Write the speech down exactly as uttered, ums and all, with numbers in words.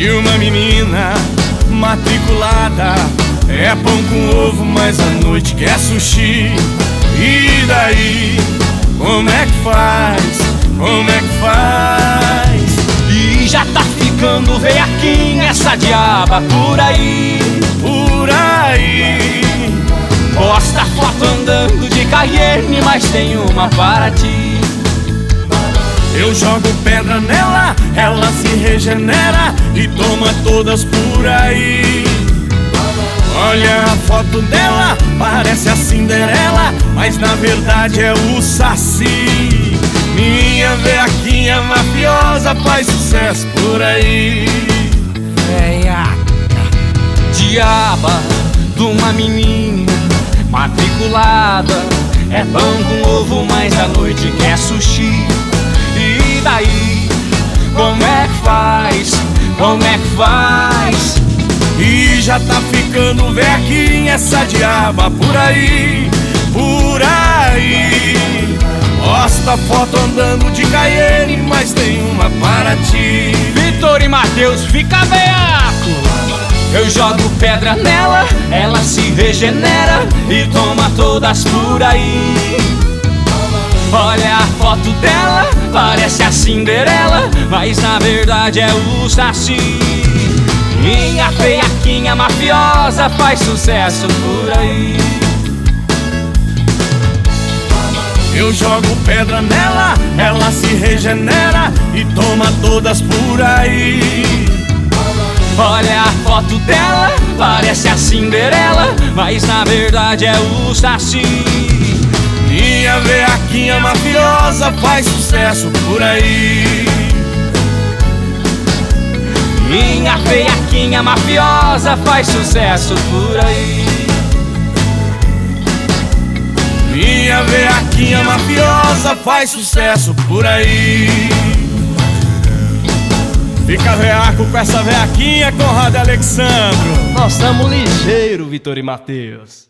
de uma menina matriculada. É pão com ovo, mas à noite quer sushi. E daí, como é que faz? Como é que faz? E já tá ficando veiaquinha essa diaba por aí, por aí. Posta foto andando de Cayenne, mas tem uma para ti. Eu jogo pedra nela, ela se regenera e toma todas por aí. Olha a foto dela, parece a Cinderela, mas na verdade é o Saci. Minha veaquinha mafiosa faz sucesso por aí. Veiaca, diaba de uma menina matriculada. É pão com ovo, mas à noite quer sushi. E daí, como é que faz? Como é que faz? E já tá ficando veaquinha essa diaba por aí, por aí. Posta foto andando de Cayenne, mas tem uma para ti. Vitor e Matheus fica veaco. Eu jogo pedra nela, ela se regenera e toma todas por aí. Olha a foto dela, parece a Cinderela, mas na verdade é o Saci. Minha veaquinha mafiosa faz sucesso por aí. Eu jogo pedra nela, ela se regenera e toma todas por aí. Olha a foto dela, parece a Cinderela, mas na verdade é o Saci. Minha veaquinha mafiosa faz sucesso por aí. Minha veaquinha mafiosa faz sucesso por aí. Minha veaquinha mafiosa faz sucesso por aí. Fica veaco com essa veaquinha, Conrado e Alexandro. Nós estamos ligeiro, Vitor e Matheus.